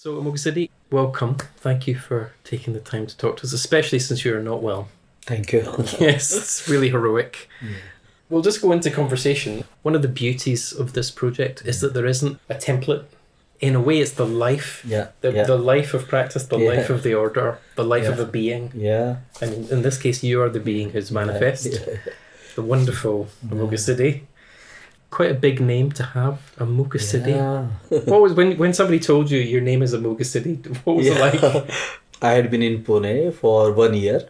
So, Amoghasiddhi, welcome. Thank you for taking the time to talk to us, especially since you are not well. Thank you. Yes, it's really heroic. We'll just go into conversation. One of the beauties of this project is that there isn't a template. In a way, it's the life. The life of practice, the life of the order, the life of a being. Yeah. And in this case, you are the being who's manifest. The wonderful Amoghasiddhi. Quite a big name to have, Amoghasiddhi. Yeah. What was when somebody told you your name is Amoghasiddhi? What was it like? I had been in Pune for 1 year.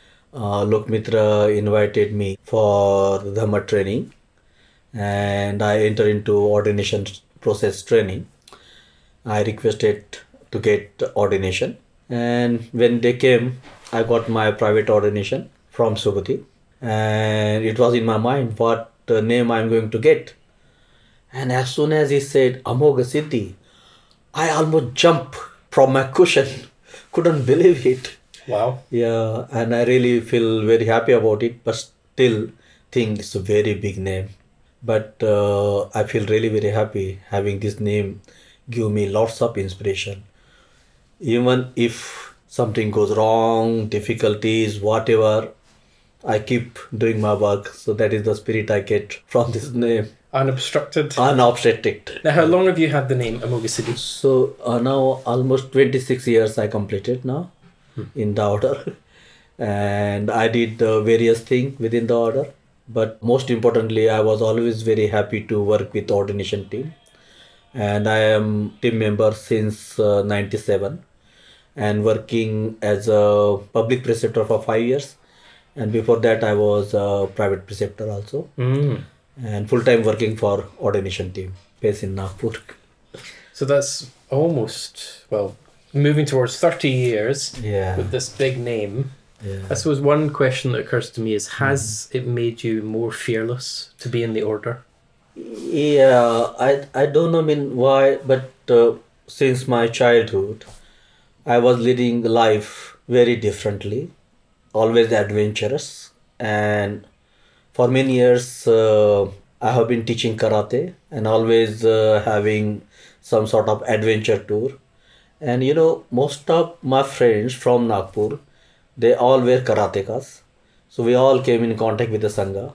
Lokmitra invited me for Dhamma training, and I entered into ordination process training. I requested to get ordination, and when they came, I got my private ordination from Subhuti, and it was in my mind what name I'm going to get. And as soon as he said Amoghasiddhi, I almost jumped from my cushion. Couldn't believe it. Wow. Yeah, and I really feel very happy about it, but still think it's a very big name. But I feel really very happy having this name give me lots of inspiration. Even if something goes wrong, difficulties, whatever, I keep doing my work. So that is the spirit I get from this name. Unobstructed. Unobstructed. Now, how long have you had the name Amoghasiddhi? So now almost 26 years I completed now in the order. And I did various things within the order. But most importantly, I was always very happy to work with ordination team. And I am team member since 97 and working as a public preceptor for 5 years. And before that, I was a private preceptor also. And full-time working for ordination team based in Nagpur. So that's almost, moving towards 30 years with this big name. Yeah. I suppose one question that occurs to me is, has it made you more fearless to be in the order? Yeah, I don't know why, but since my childhood, I was leading life very differently, always adventurous, and for many years I have been teaching karate and always having some sort of adventure tour. And most of my friends from Nagpur, they all were karatekas, so we all came in contact with the Sangha.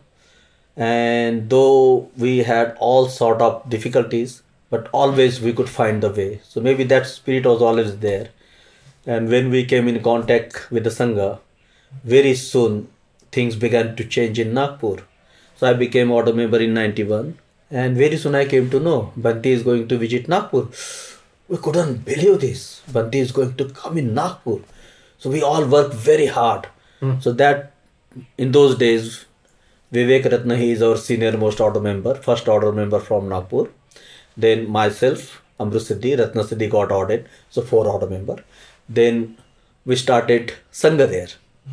And though we had all sort of difficulties, but always we could find the way. So maybe that spirit was always there. And when we came in contact with the Sangha, very soon things began to change in Nagpur. So I became order member in 91. And very soon I came to know Bhante is going to visit Nagpur. We couldn't believe this. Bhante is going to come in Nagpur. So we all worked very hard. So that in those days, Vivek Ratna, he is our senior most order member, first order member from Nagpur. Then myself, Amrusiddhi, Ratna Siddhi got ordered, so 4 order member. Then we started Sangha there.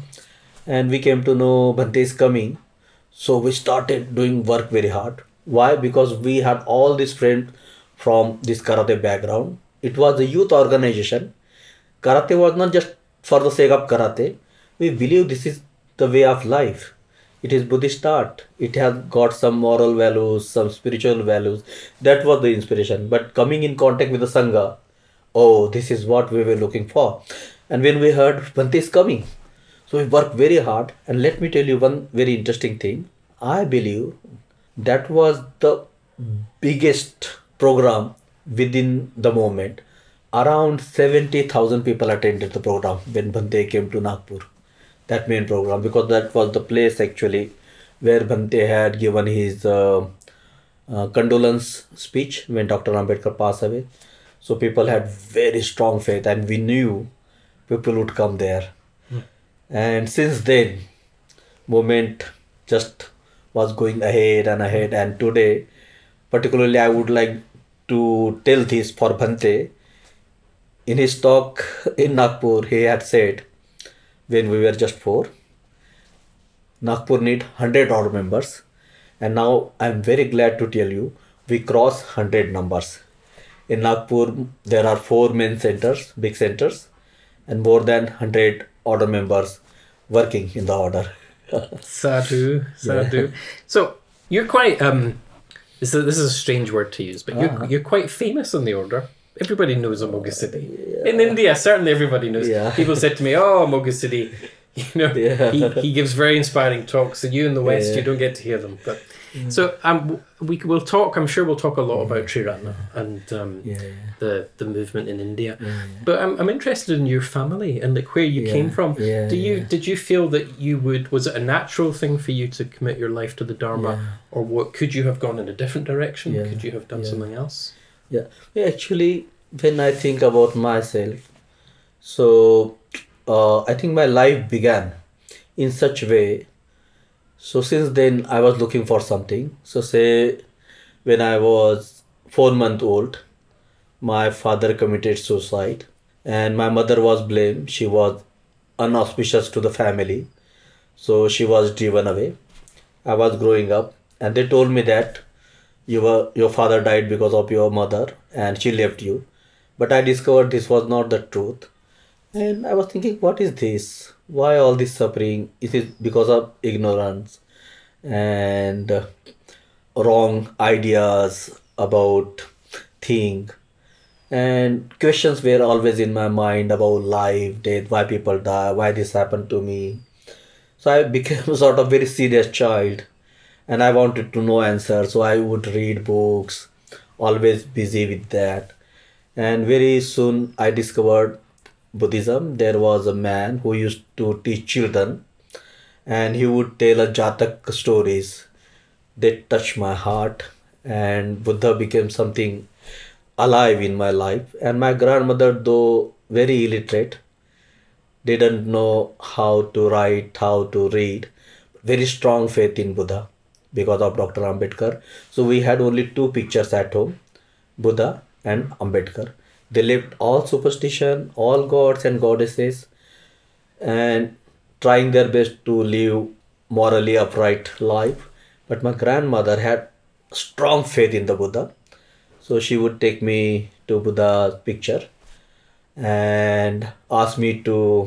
And we came to know Bhante is coming. So we started doing work very hard. Why? Because we had all these friends from this karate background. It was a youth organization. Karate was not just for the sake of karate. We believe this is the way of life. It is Buddhist art. It has got some moral values, some spiritual values. That was the inspiration. But coming in contact with the Sangha, this is what we were looking for. And when we heard Bhante is coming, so we worked very hard. And let me tell you one very interesting thing. I believe that was the biggest program within the moment. Around 70,000 people attended the program when Bhante came to Nagpur. That main program, because that was the place actually where Bhante had given his condolence speech when Dr. Ambedkar passed away. So people had very strong faith and we knew people would come there. And since then, movement just was going ahead and ahead. And today, particularly I would like to tell this for Bhante. In his talk in Nagpur, he had said, when we were just 4, Nagpur need 100 order members. And now I am very glad to tell you, we cross 100 numbers. In Nagpur, there are 4 main centers, big centers, and more than 100 order members working in the order. Sadhu. Yeah. So you're quite, this is a strange word to use, but you're quite famous in the order. everybody knows Amoghasiddhi. Yeah. In India, certainly everybody knows. Yeah. People said to me, "Oh, Amoghasiddhi, he gives very inspiring talks, and you in the West, you don't get to hear them." But so we'll talk. I'm sure we'll talk a lot about Triratna and the movement in India. But I'm interested in your family and like where you came from. Did you feel that was it a natural thing for you to commit your life to the Dharma, or what could you have gone in a different direction? Could you have done something else? Yeah, actually, when I think about myself, so I think my life began in such way. So since then I was looking for something. So say when I was 4 months old, my father committed suicide and my mother was blamed. She was unauspicious to the family. So she was driven away. I was growing up and they told me that your father died because of your mother and she left you. But I discovered this was not the truth. And I was thinking, what is this? Why all this suffering? Is it because of ignorance and wrong ideas about things? And questions were always in my mind about life, death, why people die, why this happened to me. So I became sort of very serious child and I wanted to know answers. So I would read books, always busy with that. And very soon I discovered Buddhism. There was a man who used to teach children and he would tell a Jatak stories. They touched my heart and Buddha became something alive in my life. And my grandmother, though very illiterate, didn't know how to write, how to read, very strong faith in Buddha because of Dr. Ambedkar. So we had only two pictures at home, Buddha and Ambedkar. They left all superstition, all gods and goddesses, and trying their best to live morally upright life. But my grandmother had strong faith in the Buddha. So she would take me to Buddha's picture and ask me to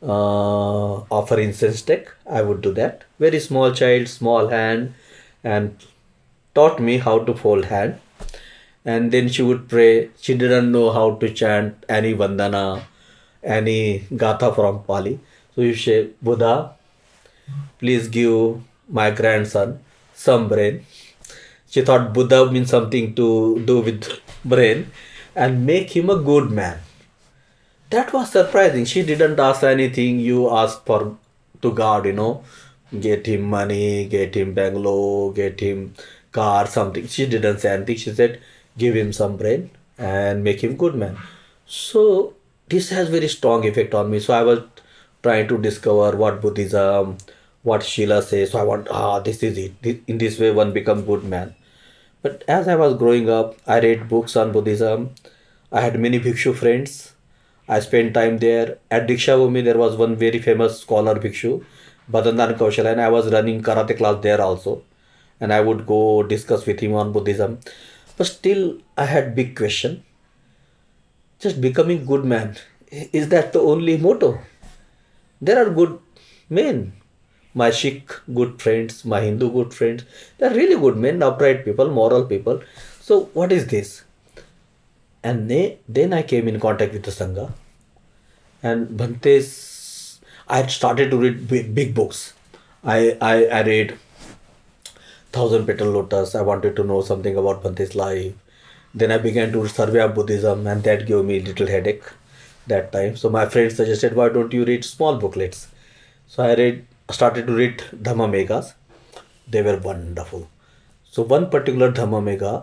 offer incense stick. I would do that. Very small child, small hand, and taught me how to fold hand. And then she would pray. She didn't know how to chant any Vandana, any Gatha from Pali. So you say, Buddha, please give my grandson some brain. She thought Buddha means something to do with brain and make him a good man. That was surprising. She didn't ask anything. You ask for to God, get him money, get him bungalow, get him car, something. She didn't say anything. She said, give him some brain and make him good man. So this has very strong effect on me. So I was trying to discover what Buddhism, what Sheila says. So I want, this is it. In this way one becomes good man. But as I was growing up, I read books on Buddhism. I had many Bhikshu friends. I spent time there. At Diksha Bhumi, there was one very famous scholar Bhikshu, Bhadandan Kaushal, and I was running karate class there also. And I would go discuss with him on Buddhism. But still, I had big question. Just becoming good man, is that the only motto? There are good men. My Sikh good friends, my Hindu good friends, they are really good men, upright people, moral people. So what is this? And then I came in contact with the Sangha. And Bhante's, I had started to read big books. I read Thousand Petal Lotus. I wanted to know something about Bhante's life. Then I began to survey of Buddhism and that gave me a little headache that time. So my friends suggested, why don't you read small booklets? So I started to read Dhamma Meghas. They were wonderful. So one particular Dhamma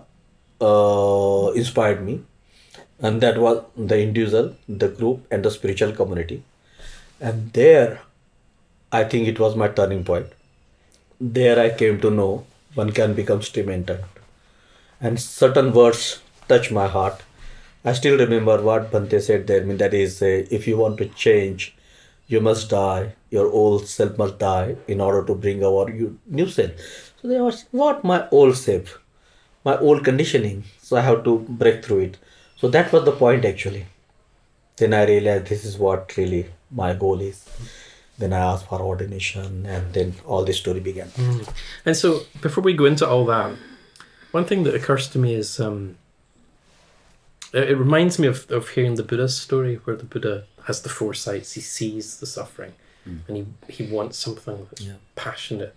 Megha inspired me. And that was the individual, the group and the spiritual community. And there, I think it was my turning point. There I came to know one can become stream-entered. And certain words touch my heart. I still remember what Bhante said there. That is, if you want to change, you must die. Your old self must die in order to bring our new self. So there was, what my old self? My old conditioning. So I have to break through it. So that was the point actually. Then I realized this is what really my goal is. Then I asked for ordination and then all this story began. And so before we go into all that, one thing that occurs to me is it reminds me of hearing the Buddha's story, where the Buddha has the foresights. He sees the suffering, and he wants something that's passionate,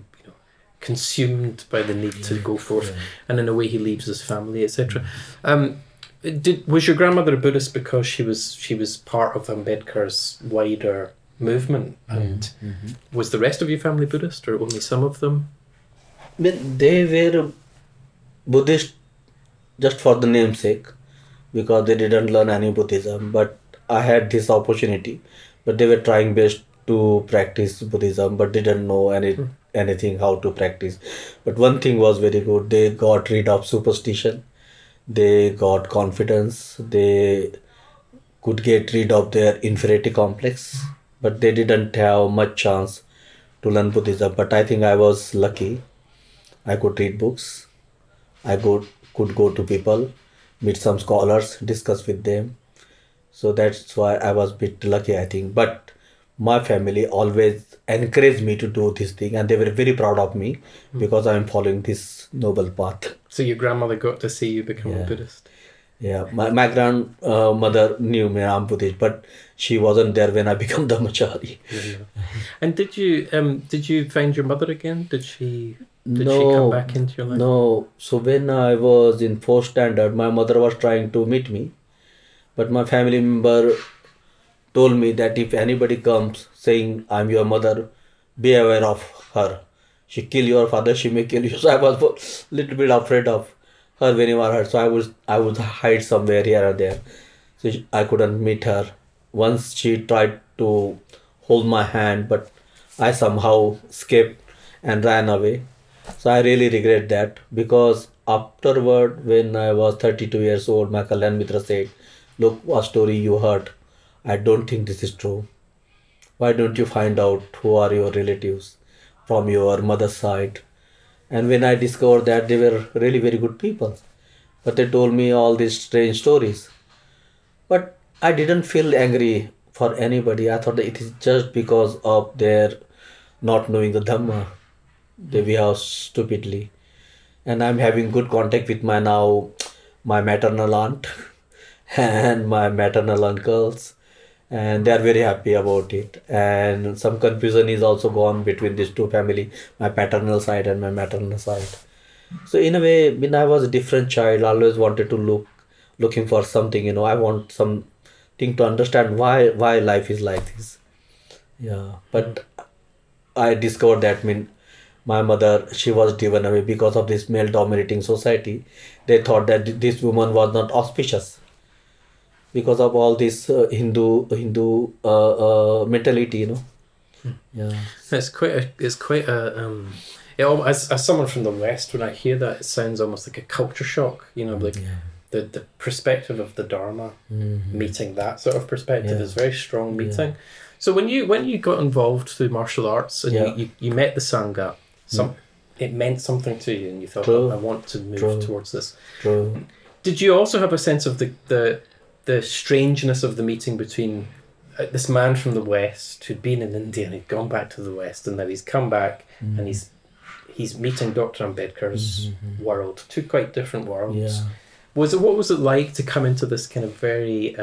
consumed by the need to go forth, and in a way he leaves his family, etc. Was your grandmother a Buddhist because she was part of Ambedkar's wider movement, and was the rest of your family Buddhist, or only some of them? I mean, they were Buddhist just for the namesake, because they didn't learn any Buddhism. But I had this opportunity, but they were trying best to practice Buddhism, but didn't know anything how to practice. But one thing was very good: they got rid of superstition, they got confidence, they could get rid of their inferiority complex, but they didn't have much chance to learn Buddhism. But I think I was lucky. I could read books, I could go to people, meet some scholars, discuss with them. So that's why I was a bit lucky, I think. But my family always encouraged me to do this thing, and they were very proud of me because I'm following this noble path. So your grandmother got to see you become a Buddhist? Yeah, my grandmother knew me, I'm Buddhist, but she wasn't there when I became Dharmachari. And did you find your mother again? Did she come back into your life? No. So when I was in 4th standard, my mother was trying to meet me, but my family member told me that if anybody comes saying I'm your mother, be aware of her. She kill your father, she may kill you. So I was a little bit afraid of her whenever her. So I would hide somewhere here or there. So I couldn't meet her. Once she tried to hold my hand, but I somehow escaped and ran away. So I really regret that, because afterward, when I was 32 years old, my Kalyan Mitra said, look, what story you heard. I don't think this is true. Why don't you find out who are your relatives from your mother's side? And when I discovered that, they were really very good people. But they told me all these strange stories. But I didn't feel angry for anybody. I thought that it is just because of their not knowing the Dhamma. They behave stupidly. And I'm having good contact with my maternal aunt and my maternal uncles. And they are very happy about it. And some confusion is also gone between these two families, my paternal side and my maternal side. So in a way, when I was a different child, I always wanted to looking for something, I want something to understand why life is like this. Yeah. But I discovered that my mother, she was driven away because of this male dominating society. They thought that this woman was not auspicious, because of all this Hindu mentality, Yeah. It's quite a as someone from the West, when I hear that, it sounds almost like a culture shock, the perspective of the Dharma, meeting that sort of perspective is very strong meeting. Yeah. So when you got involved through martial arts and you met the Sangha, it meant something to you, and you thought, I want to move towards this. True. Did you also have a sense of the strangeness of the meeting between this man from the West who'd been in India and he'd gone back to the West, and now he's come back and he's meeting Dr. Ambedkar's world, two quite different worlds. Yeah. What was it like to come into this kind of very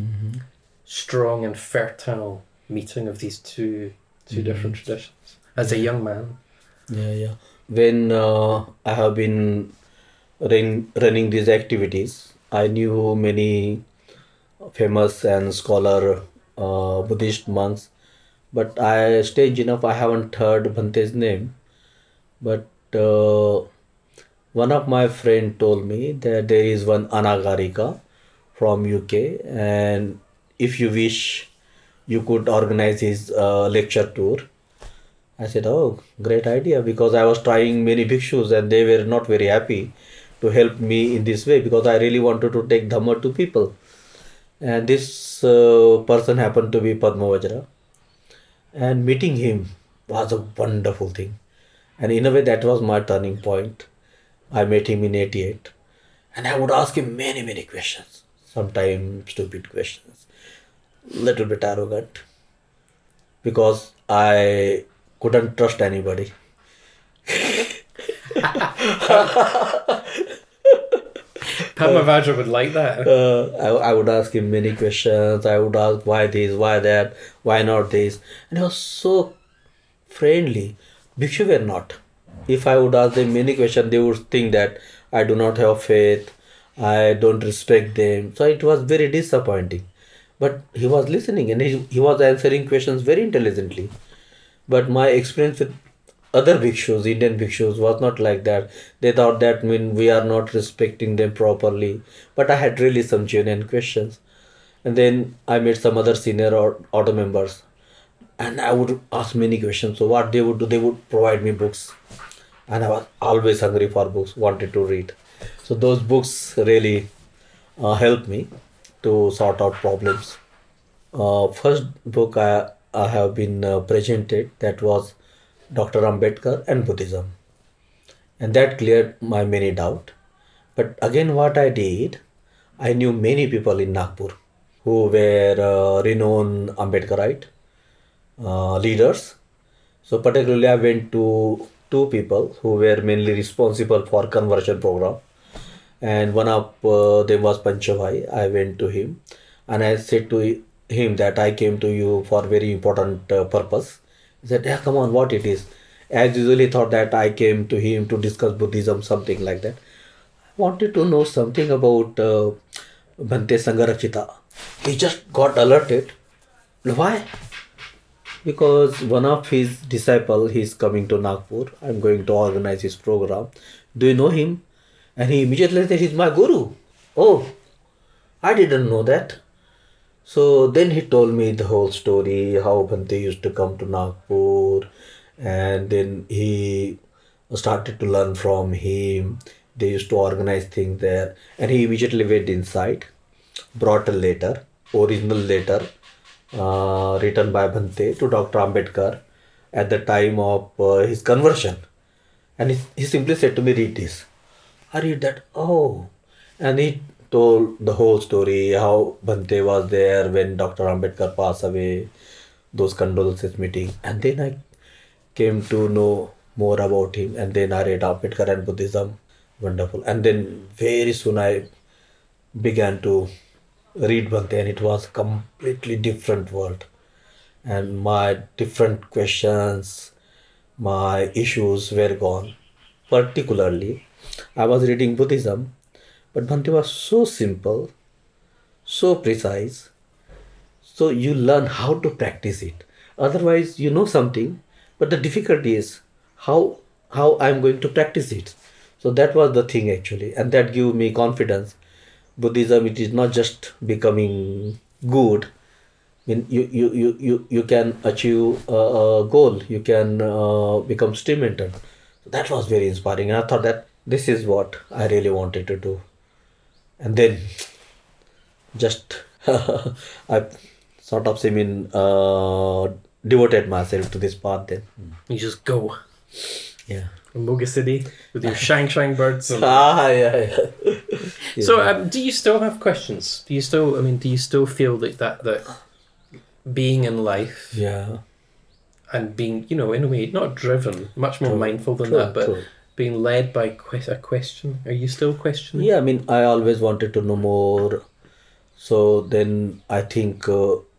strong and fertile meeting of these two different traditions as a young man? Yeah. When I have been running these activities, I knew many famous and scholar Buddhist monks, but strange enough, I haven't heard Bhante's name. But one of my friend told me that there is one Anagarika from UK, and if you wish, you could organize his lecture tour. I said, oh, great idea, because I was trying many bhikshus and they were not very happy to help me in this way, because I really wanted to take Dhamma to people. And this person happened to be Padmavajra, and meeting him was a wonderful thing. And in a way, that was my turning point. I met him in 88, and I would ask him many, many questions, sometimes stupid questions, little bit arrogant, because I couldn't trust anybody. Padma Vajra would like that. I would ask him many questions. I would ask why this, why that, why not this. And he was so friendly. Bhikshu were not. If I would ask them many questions, they would think that I do not have faith, I don't respect them. So it was very disappointing. But he was listening and he was answering questions very intelligently. But my experience with other bhikshus, Indian bhikshus, was not like that. They thought that we are not respecting them properly. But I had really some genuine questions. And then I met some other senior order members. And I would ask many questions. So what they would do, they would provide me books. And I was always hungry for books, wanted to read. So those books really helped me to sort out problems. First book I have been presented, that was Dr. Ambedkar and Buddhism. And that cleared my many doubt. But again, what I did, I knew many people in Nagpur who were renowned Ambedkarite leaders. So particularly I went to two people who were mainly responsible for conversion program. And one of them was Panchabhai. I went to him and I said to him that I came to you for very important purpose. He said, yeah, come on, what it is? As usually thought that I came to him to discuss Buddhism, something like that. I wanted to know something about Bhante Sangarakshita. He just got alerted. Why? Because one of his disciples, he's coming to Nagpur. I'm going to organize his program. Do you know him? And he immediately said, he's my guru. Oh, I didn't know that. So then he told me the whole story, how Bhante used to come to Nagpur. And then he started to learn from him. They used to organize things there. And he immediately went inside, brought a letter, original letter, written by Bhante to Dr. Ambedkar at the time of his conversion. And he simply said to me, read this. I read that, oh. And he told the whole story, how Bhante was there when Dr. Ambedkar passed away, those condolences meeting. And then I came to know more about him. And then I read Ambedkar and Buddhism. Wonderful. And then very soon I began to read Bhante, and it was a completely different world. And my different questions, my issues were gone. Particularly, I was reading Buddhism, but Bhante was so simple, so precise, so you learn how to practice it. Otherwise, you know something, but the difficulty is how I'm going to practice it. So that was the thing actually, and that gave me confidence. Buddhism, it is not just becoming good. I mean, you can achieve a goal. You can become stream-entered. So that was very inspiring. And I thought that this is what I really wanted to do. And then just I sort of devoted myself to this path then. You just go. Yeah. From Moga City with your shang birds. And... yeah. So, do you still have questions? Do you still feel that being in life, yeah, and being, in a way, not driven, much more mindful than that, but being led by a question? Are you still questioning? Yeah, I always wanted to know more. So then I think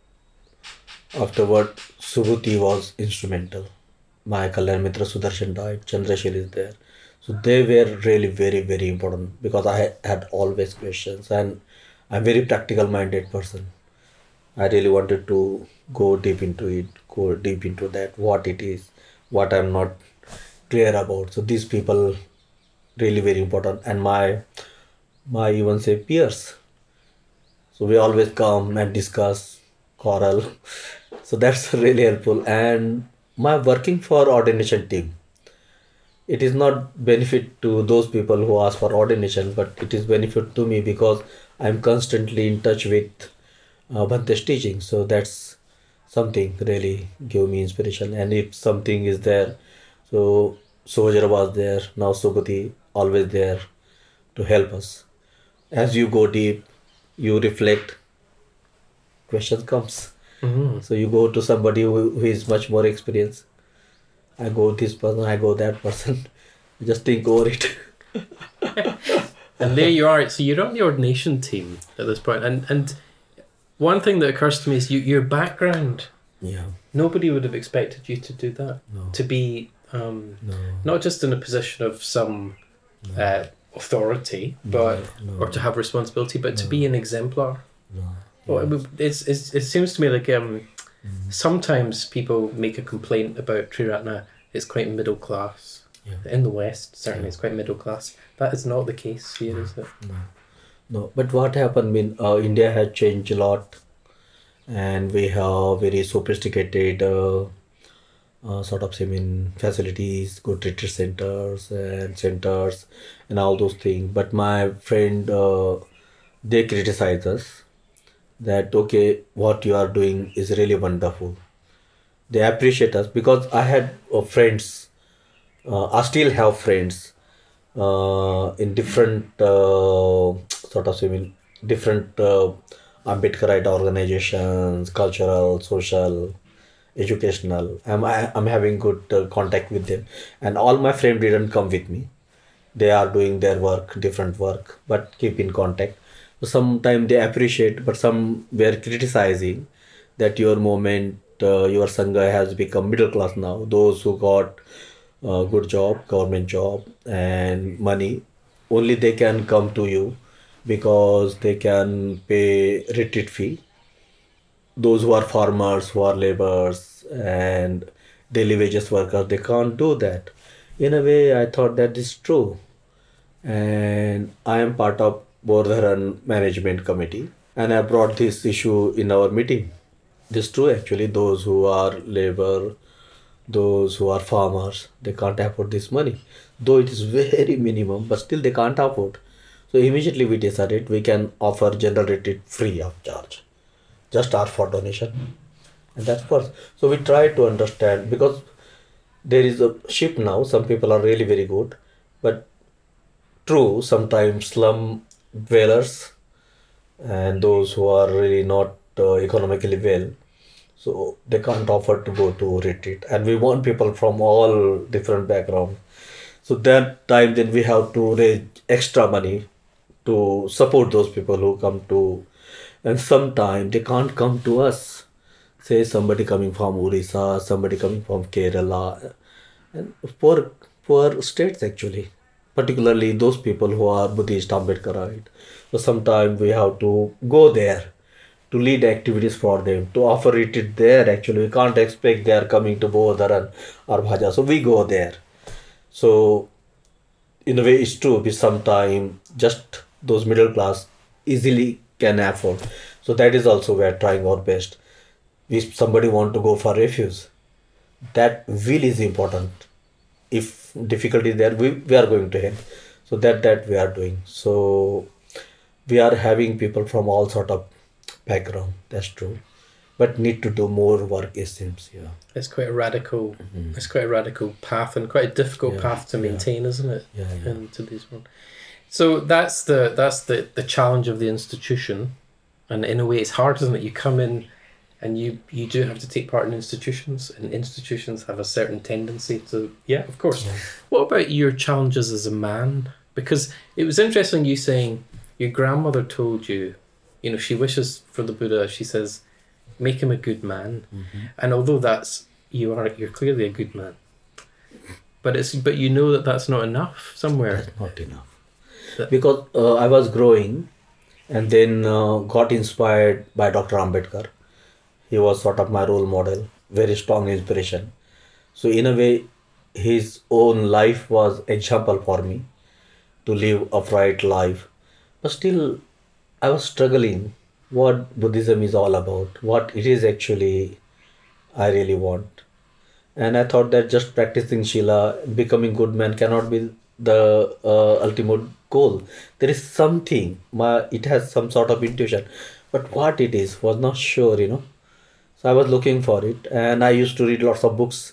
afterward, Subhuti was instrumental. My Kalyan Mitra Sudarshan died, Chandrashil is there. So they were really very, very important because I had always questions, and I'm a very practical minded person. I really wanted to go deep into it, go deep into that, what it is, what I'm not clear about. So these people really very important, and my even say peers. So we always come and discuss, quarrel. So that's really helpful. And my working for ordination team, it is not benefit to those people who ask for ordination, but it is benefit to me because I'm constantly in touch with Bhante's teaching. So that's something really give me inspiration. And if something is there, so Sojara was there, now Subhuti always there to help us. As you go deep, you reflect, question comes. Mm-hmm. So you go to somebody who is much more experienced. I go this person, I go that person. Just think over it. And there you are. So you're on the ordination team at this point. And one thing that occurs to me is your background. Yeah. Nobody would have expected you to do that. No. To be not just in a position of some authority, but or to have responsibility, but to be an exemplar. No. Well, it seems to me like sometimes people make a complaint about Triratna. It's quite middle class. Yeah. In the West, certainly, it's quite middle class. That is not the case here, is it? No. But what happened? India has changed a lot, and we have very sophisticated facilities, good retreat centers and all those things. But my friend, they criticize us that okay, what you are doing is really wonderful. They appreciate us because I had friends. I still have friends in different different Ambedkarite organizations, cultural, social, educational. I'm having good contact with them, and all my friends didn't come with me. They are doing their work, different work, but keep in contact. Sometimes they appreciate, but some were criticizing that your movement, your sangha has become middle class now. Those who got good job, government job and money, only they can come to you because they can pay retreat fee. Those who are farmers, who are laborers and daily wages workers, they can't do that. In a way, I thought that is true. And I am part of Bordharan Management Committee, and I brought this issue in our meeting. This is true actually, those who are labor, those who are farmers, they can't afford this money. Though it is very minimum, but still they can't afford. So immediately we decided we can offer general retreat free of charge. Just ask for donation. And that's first. So we try to understand, because there is a shift now, some people are really very good, but true, sometimes slum dwellers and those who are really not economically well, so they can't afford to go to retreat, and we want people from all different backgrounds. So that time then we have to raise extra money to support those people who come to, and sometimes they can't come to us. Say somebody coming from Orissa, somebody coming from Kerala, and poor states actually, particularly those people who are Buddhist Ambedkarite. So sometimes we have to go there to lead activities for them, to offer it there. Actually, we can't expect they are coming to Bodharan or Bhaja. So we go there. So in a way, it's true. We sometimes just those middle class easily can afford. So that is also we are trying our best. If somebody want to go for refuge, that will is important. If difficulty there, we are going to help. So that we are doing. So we are having people from all sort of background. That's true, but need to do more work. It seems, yeah. It's quite a radical. It's quite a radical path and quite a difficult path to maintain, isn't it? Yeah. In today's world. So that's the challenge of the institution, and in a way, it's hard, isn't it? You come in, and you do have to take part in institutions, and institutions have a certain tendency to, of course. Yeah. What about your challenges as a man? Because it was interesting you saying your grandmother told you, she wishes for the Buddha. She says, make him a good man. Mm-hmm. And although you're clearly a good man, but you know that's not enough somewhere. That's not enough. Because I was growing, and then got inspired by Dr. Ambedkar. He was sort of my role model, very strong inspiration. So in a way, his own life was example for me to live upright life. But still, I was struggling what Buddhism is all about, what it is actually I really want. And I thought that just practicing Shila, becoming good man cannot be the ultimate goal. There is something, it has some sort of intuition, but what it is was not sure, So I was looking for it, and I used to read lots of books.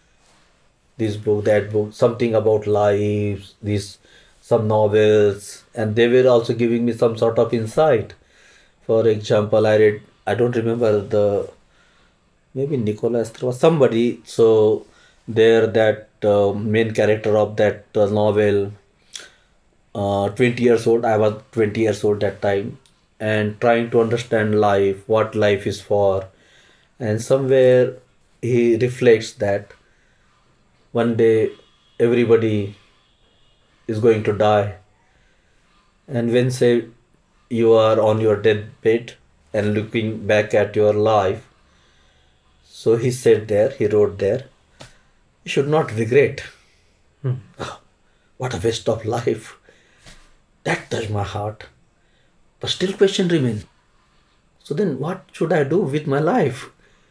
This book, that book, something about life, some novels, and they were also giving me some sort of insight. For example, I read, I don't remember maybe Nicholas or somebody. So there, that main character of that novel, 20 years old. I was 20 years old that time, and trying to understand life, what life is for. And somewhere he reflects that one day everybody is going to die. And when say you are on your deathbed and looking back at your life, so he said there, he wrote there, you should not regret. What a waste of life. That touched my heart. But still question remains. So then what should I do with my life?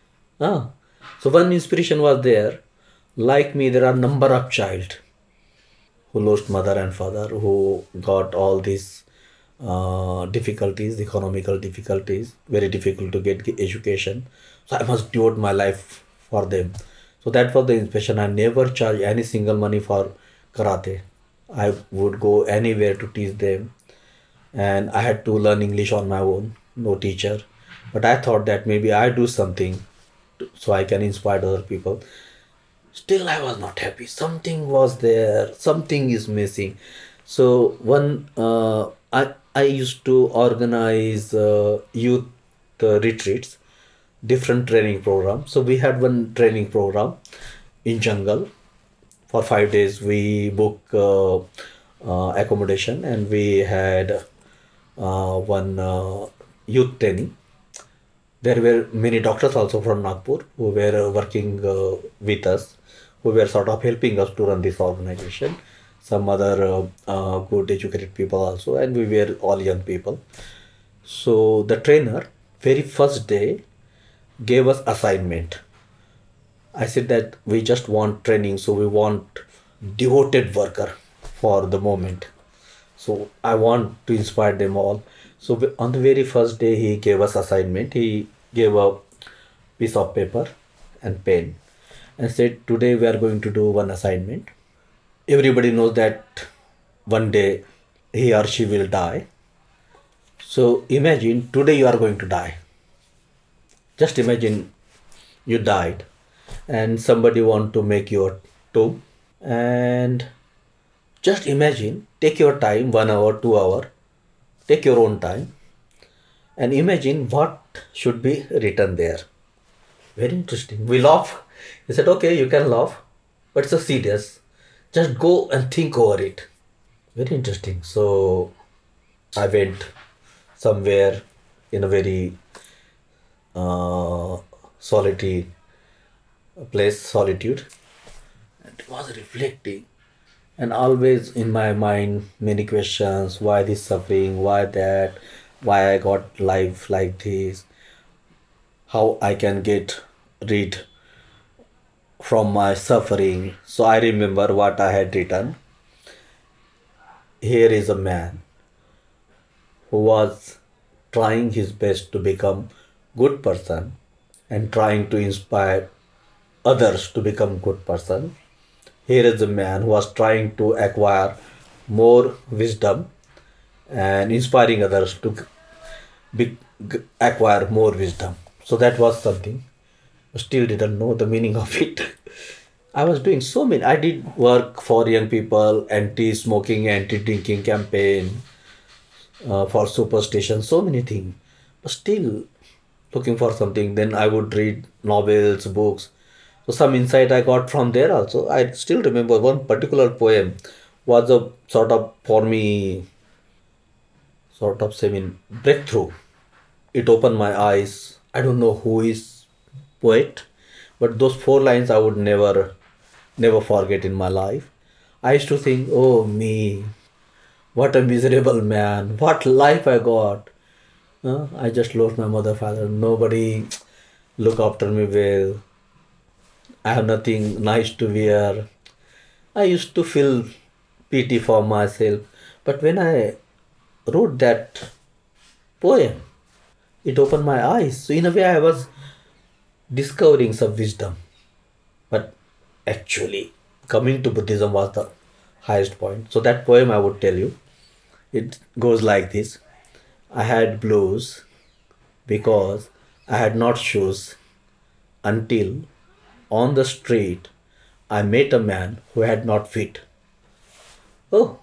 So one inspiration was there. Like me, there are number of child who lost mother and father, who got all these difficulties, economical difficulties, very difficult to get education. So I must devote my life for them. So that was the inspiration. I never charge any single money for karate. I would go anywhere to teach them, and I had to learn English on my own, no teacher. But I thought that maybe I do something so I can inspire other people. Still, I was not happy. Something was there. Something is missing. So one, I used to organize youth retreats, different training programs. So we had one training program in jungle. For 5 days, we book accommodation, and we had one youth training. There were many doctors also from Nagpur who were working with us, who were sort of helping us to run this organization. Some other good educated people also, and we were all young people. So the trainer, very first day, gave us assignment. I said that we just want training, so we want devoted worker for the moment. So I want to inspire them all. So on the very first day, he gave us assignment. He gave a piece of paper and pen and said, today we are going to do one assignment. Everybody knows that one day he or she will die. So imagine today you are going to die. Just imagine you died and somebody want to make your tomb, and just imagine, take your time, 1 hour, 2 hour, take your own time and imagine what should be written there. Very interesting. We laugh. He said, okay, you can laugh, but it's a serious. Just go and think over it. Very interesting. So I went somewhere in a very solitude, and it was reflecting. And always in my mind, many questions: why this suffering? Why that? Why I got life like this? How I can get rid from my suffering? So I remember what I had written. Here is a man who was trying his best to become good person and trying to inspire others to become good person. Here is a man who was trying to acquire more wisdom and inspiring others to acquire more wisdom. So that was something. I still didn't know the meaning of it. I was doing so many. I did work for young people, anti-smoking, anti-drinking campaign, for superstition, so many things. But still looking for something. Then I would read novels, books. So some insight I got from there also. I still remember one particular poem was a sort of, for me, sort of breakthrough. It opened my eyes. I don't know who is poet, but those 4 lines I would never forget in my life. I used to think, oh me, what a miserable man, what life I got. I just lost my mother, father. Nobody look after me well. I have nothing nice to wear. I used to feel pity for myself. But when I wrote that poem, it opened my eyes. So in a way I was discovering some wisdom. But actually coming to Buddhism was the highest point. So that poem I would tell you. It goes like this. I had blues because I had not shoes until on the street I met a man who had not feet. Oh,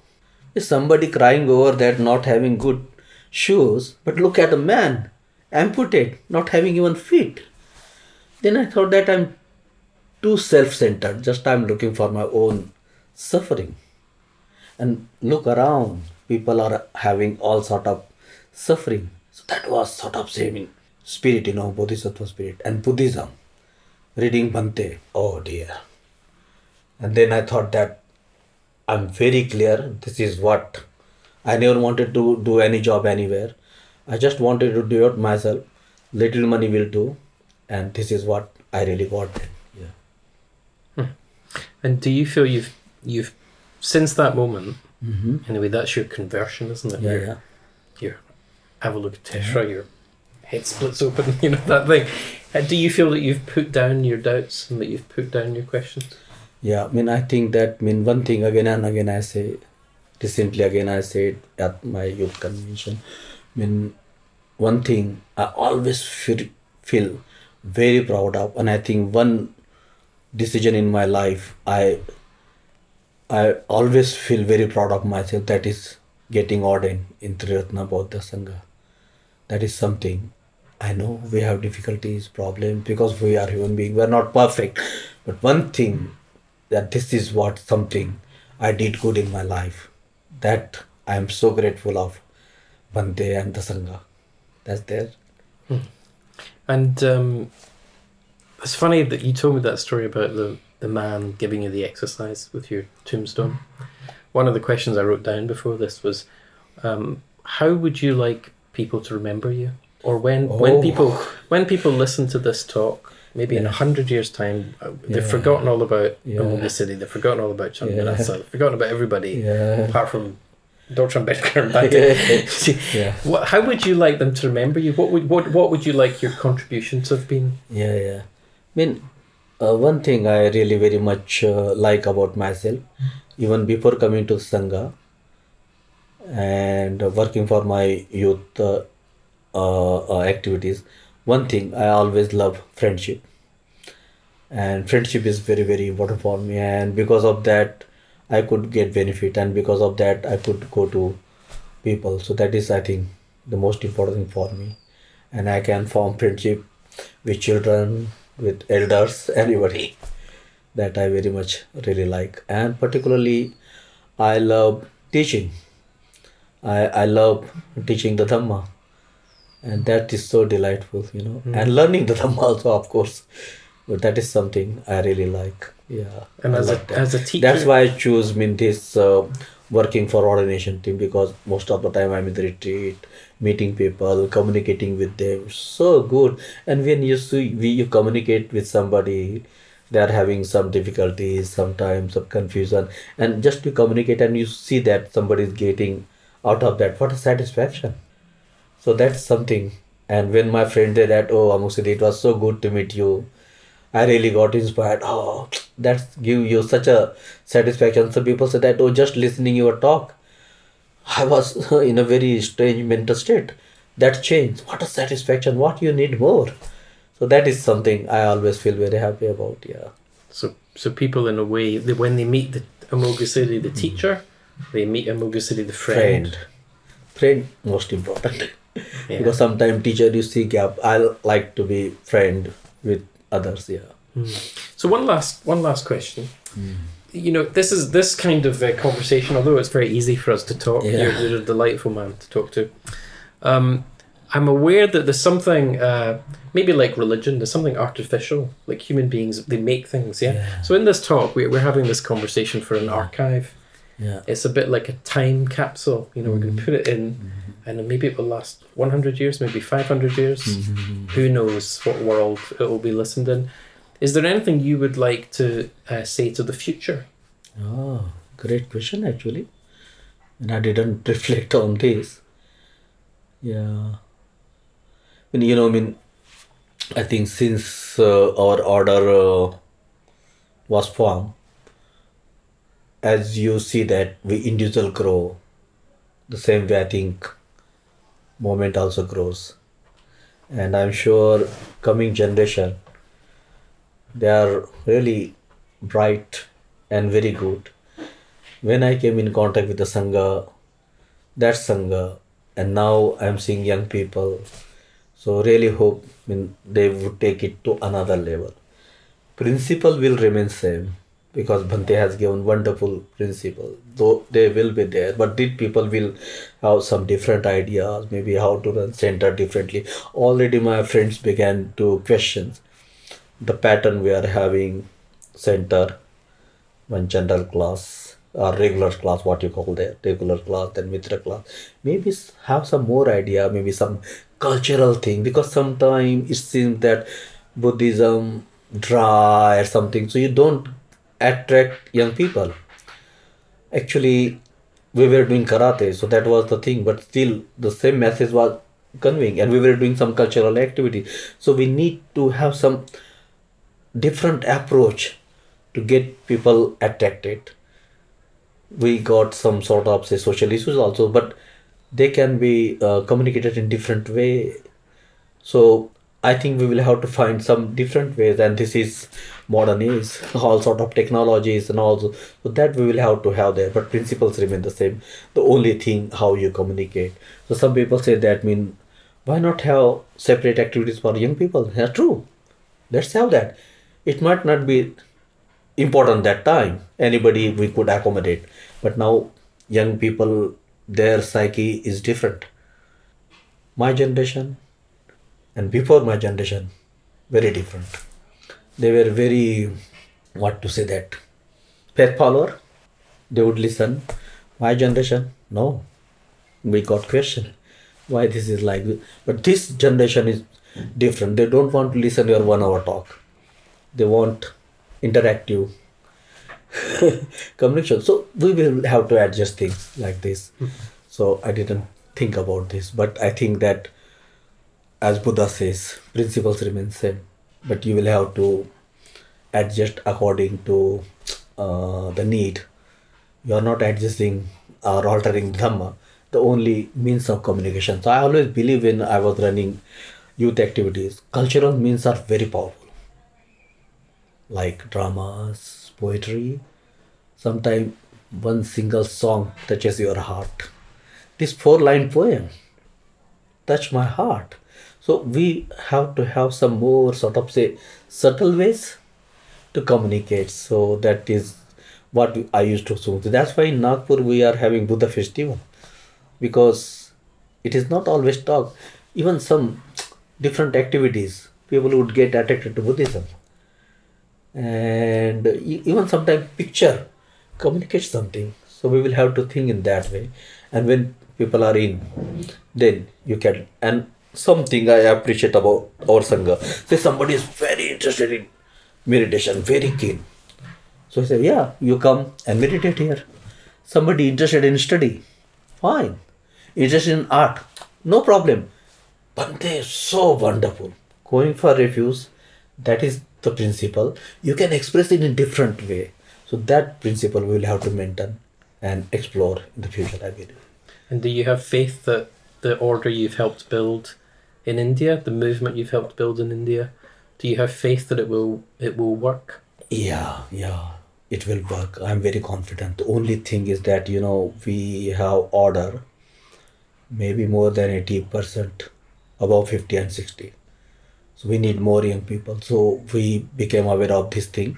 Is somebody crying over that not having good shoes? But look at a man, amputated, not having even feet. Then I thought that I'm too self-centered. Just I'm looking for my own suffering. And look around, people are having all sort of suffering. So that was sort of same spirit, Bodhisattva spirit. And Buddhism, reading Bhante, oh dear. And then I thought that I'm very clear, this is what I never wanted to do any job anywhere. I just wanted to do it myself. Little money will do. And this is what I really got then. Yeah. And do you feel you've since that moment, anyway, that's your conversion, isn't it? Yeah. Your Avalokiteshvara, your head splits open, that thing. Do you feel that you've put down your doubts and that you've put down your questions? Yeah, I think that, one thing again and again I say, recently again I said at my youth convention, one thing I always feel very proud of, and I think one decision in my life I always feel very proud of myself, that is getting ordained in Triratna Bauddha Sangha. That is something. I know we have difficulties, problems, because we are human beings, we are not perfect. But one thing, that this is what something I did good in my life, that I am so grateful of Bhante and the Sangha. That's there. And it's funny that you told me that story about the man giving you the exercise with your tombstone. One of the questions I wrote down before this was, how would you like people to remember you? Or when people listen to this talk, maybe in 100 years' time, they've forgotten all about Amoghasiddhi, they've forgotten all about Chandrarasa, they've forgotten about everybody apart from Dr. Ambedkar and Bhante. How would you like them to remember you? What would you like your contributions to have been? One thing I really very much like about myself, even before coming to Sangha and working for my youth activities, one thing I always love friendship. And friendship is very, very important for me. And because of that, I could get benefit. And because of that, I could go to people. So that is, I think, the most important thing for me. And I can form friendship with children, with elders, anybody. That I very much really like. And particularly, I love teaching. I love teaching the Dhamma. And that is so delightful, and learning the Dhamma also, of course. But that is something I really like. Yeah. And as a teacher, that's why I choose this working for ordination team, because most of the time I'm in the retreat, meeting people, communicating with them. So good. And when you communicate with somebody, they are having some difficulties, sometimes some confusion, and just to communicate and you see that somebody is getting out of that, what a satisfaction. So that's something. And when my friend said that, oh, Amoghasiddhi, it was so good to meet you, I really got inspired. Oh, that's give you such a satisfaction. So people said that, oh, just listening your talk, I was in a very strange mental state. That changed. What a satisfaction. What you need more. So that is something I always feel very happy about. Yeah. So people, in a way, when they meet the Amoghasiddhi, the teacher, they meet Amoghasiddhi, the friend. Friend, most important. Because sometimes teacher you see gap. I like to be friend with others. So one last question. This kind of conversation, although it's very easy for us to talk, you're a delightful man to talk to. I'm aware that there's something, maybe like religion, there's something artificial, like human beings, they make things. So in this talk, we're having this conversation for an archive. It's a bit like a time capsule. We're going to put it in, and maybe it will last 100 years, maybe 500 years. Who knows what world it will be listened in. Is there anything you would like to say to the future? Oh, great question, actually. And I didn't reflect on this. I think since our order was formed, as you see that we individual grow, the same way I think movement also grows. And I'm sure coming generation, they are really bright and very good. when I came in contact with the Sangha, that Sangha, and now I'm seeing young people. So really hope they would take it to another level. Principle will remain same because Bhante has given wonderful principle. Though they will be there, but did people will have some different ideas, maybe how to run center differently. Already my friends began to question the pattern we are having center, one general class or regular class, what you call that, regular class, then mitra class. Maybe have some more idea, maybe some cultural thing, because sometimes it seems that Buddhism dry or something, so you don't attract young people. Actually, we were doing karate, so that was the thing, but still the same message was conveying, and we were doing some cultural activity. So we need to have some different approach to get people attracted. We got some sort of say social issues also, but they can be communicated in different way. So I think we will have to find some different ways, and this is modern age, all sort of technologies and also, so that we will have to have there, but principles remain the same. The only thing how you communicate. So some people say that mean why not have separate activities for young people? Yeah, true. Let's have that. It might not be important that time. Anybody we could accommodate, but now young people, their psyche is different. My generation and before my generation, very different. They were very, what to say that, faith follower. They would listen. My generation, no. We got question why this is like this. But this generation is different. They don't want to listen your 1 hour talk. They want interactive communication. So we will have to adjust things like this. So I didn't think about this, but I think that as Buddha says, principles remain same, but you will have to adjust according to the need. You are not adjusting or altering Dhamma, the only means of communication. So I always believe when I was running youth activities, cultural means are very powerful. Like dramas, poetry, sometimes one single song touches your heart. This 4-line poem touched my heart. So we have to have some more sort of say subtle ways to communicate. So that is what I used to do. That's why in Nagpur we are having Buddha festival, because it is not always talk. Even some different activities, people would get attracted to Buddhism, and even sometimes picture communicates something. So we will have to think in that way, and when people are in, then you can. And something I appreciate about our Sangha, say somebody is very interested in meditation, very keen. So I say, yeah, you come and meditate here. Somebody interested in study, fine. Interested in art, no problem. But they are so wonderful. Going for refuge, that is the principle. You can express it in different way. So that principle we will have to maintain and explore in the future, I believe. And do you have faith that the order you've helped build in India, the movement you've helped build in India, do you have faith that it will work? Yeah, it will work. I'm very confident. The only thing is that, we have order, maybe more than 80%, above 50 and 60. So we need more young people. So we became aware of this thing,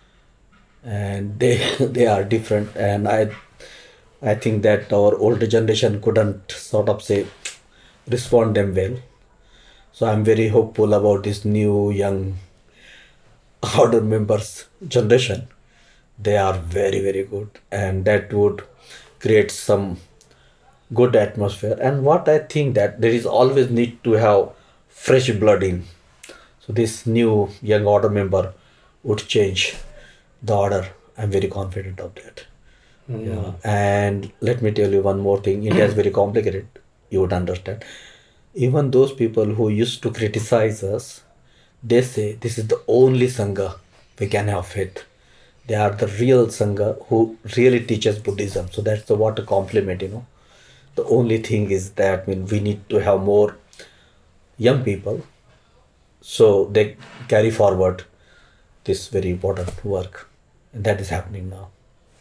and they are different. And I think that our older generation couldn't sort of say respond them well. So I'm very hopeful about this new young order members generation. They are very, very good, and that would create some good atmosphere. And what I think that there is always need to have fresh blood in. So this new young order member would change the order. I'm very confident of that. Yeah. And let me tell you one more thing. India is very complicated. You would understand. Even those people who used to criticize us, they say this is the only Sangha we can have faith. They are the real Sangha who really teaches Buddhism. So that's what a compliment, The only thing is that we need to have more young people, so they carry forward this very important work. And that is happening now.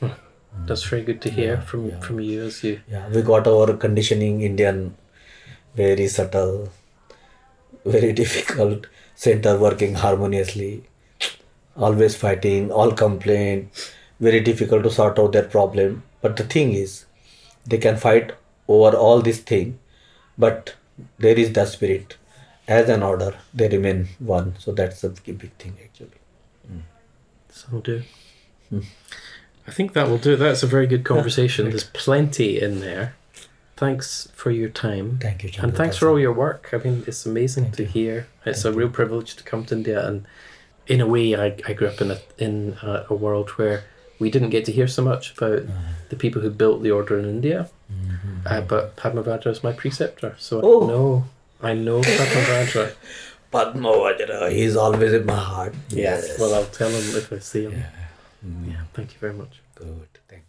That's very good to hear from you as you. Yeah, we got our conditioning Indian, very subtle, very difficult center working harmoniously, always fighting, all complain, very difficult to sort out their problem. But the thing is, they can fight over all this thing, but there is the spirit. As an order, they remain one. So that's a big thing actually. So do. I think that will do. That's a very good conversation. There's plenty in there. Thanks for your time. Thank you, Chandra. And thanks for all your work. I mean, it's amazing to hear. It's a real privilege to come to India. And in a way, I grew up in a world where we didn't get to hear so much about the people who built the order in India. But Padmavajra is my preceptor. So I know Padmavajra. Padmavajra, he's always in my heart. Yes. Well, I'll tell him if I see him. Yeah. Thank you very much. Good. Thank you.